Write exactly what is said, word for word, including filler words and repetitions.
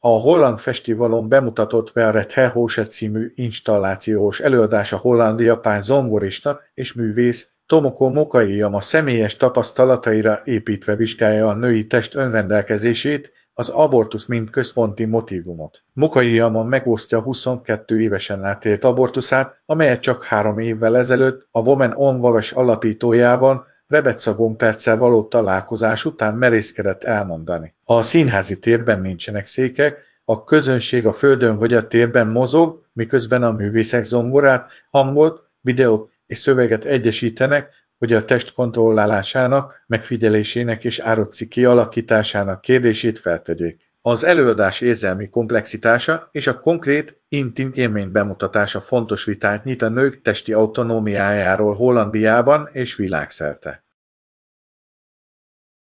A holland fesztiválon bemutatott Verret Hehose című installációs előadása holland-japán zongorista és művész Tomoko Mokayama személyes tapasztalataira építve vizsgálja a női test önrendelkezését, az abortusz mint központi motívumot. Mokayama megosztja huszonkettő évesen átélt abortuszát, amelyet csak három évvel ezelőtt a Women on Waves alapítójával, Rebecca Gompertzel való találkozás után merészkedett elmondani. A színházi térben nincsenek székek, a közönség a földön vagy a térben mozog, miközben a művészek zongorát, hangot, videót és szöveget egyesítenek, hogy a test kontrollálásának, megfigyelésének és árocci kialakításának kérdését feltegyék. Az előadás érzelmi komplexitása és a konkrét, intim élmény bemutatása fontos vitát nyit a nők testi autonómiájáról Hollandiában és világszerte.